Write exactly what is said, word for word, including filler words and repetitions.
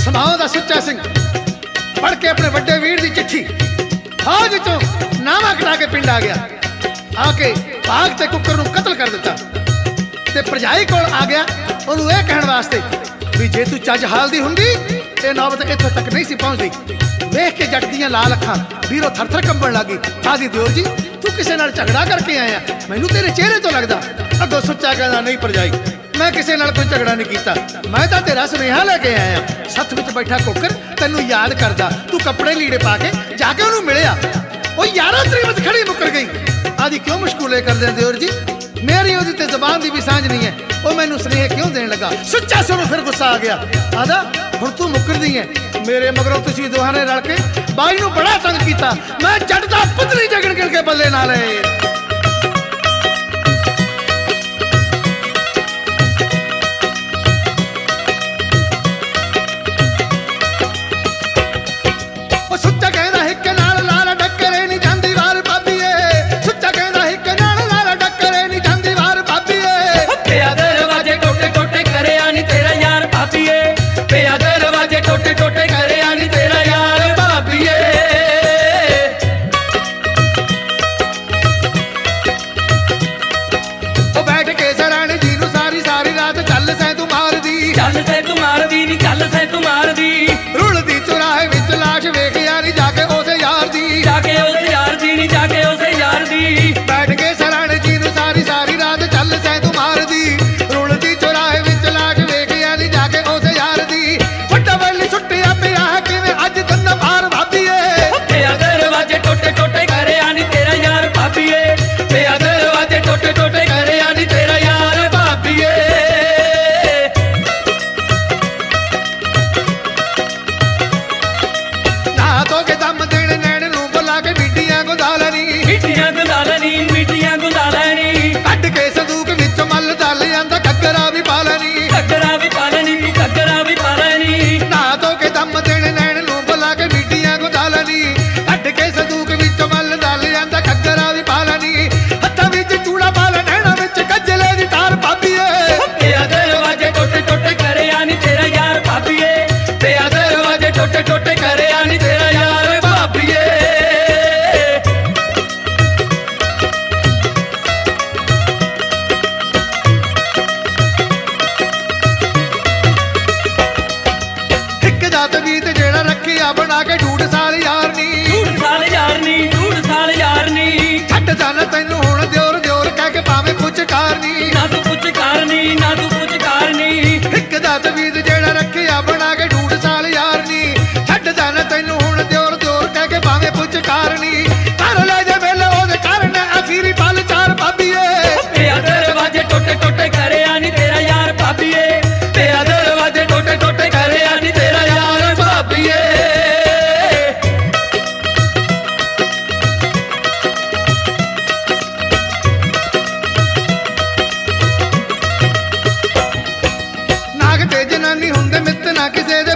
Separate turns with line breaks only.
समाओं दा सुच्चा सिंह पढ़ के अपने वड्डे वीर दी चिट्ठी फौज चों नामा कटा के पिंड आ गया। आके भाग ते कुकर नूं कतल कर दिता ते भरजाई कोल आ गया ओनू ये कहण वास्ते भी जे तू चज हाल दी हुंदी ये नौबत इत्थों तक नहीं सी पहुंचदी। वेख के जट दियां लाल अखां वीरों थर थर कंबण लगी। आदि दिओर जी तू किसे नाल झगड़ा करके आया, मैनू तेरे चेहरे तो लगदा। अगों सुच्चा कहंदा नहीं भरजाई मैं किसी नाल कोई झगड़ा नहीं कीता, मैं तां तेरा सुनेहा लेके आया। सत्थ विच बैठा कुकर तैनू याद करदा, तू कपड़े लीड़े पा के जाके ओनू मिलिया। ओ यारा त्रीमत खड़ी मुकर गई। आदि क्यों मुश्कुले कर दे दिओर जी, मेरी ओदी ते ज़बान दी भी सांझ नहीं है। ओ मैनू स्नेह क्यों देण लगा। सुच्चा से फिर गुस्सा आ गया। आदा हुण तू मुकरदी है, मेरे मगरों तुसीं दोहां ने रल के बाई नू बड़ा तंग कीता। मैं जट दा पुतली जगण गिण के बल्ले नाल बना के झूठ साल यार नी झूठ साल यार नी झूठ साल यार नी छट जाना तैनू हुण दियोर दियोर कह के पावे पुचकारनी ना तू पुचकारनी ना तू पुचकारनी एक दात बीत जेड़ा रखिया बना के झूठ साल यार नी छट जाना तैनू हुण दियोर दियोर कह के पावे पुचकारनी कर ले जे वेले ओदे कारण अखीरी पल चार भाभीए तेरा दरवाजे टोटे टोटे करे आनी तेरा यार भाभीए तेरा दरवाजे टोटे टोटे करे आनी तेरा यार भाभीए। किसे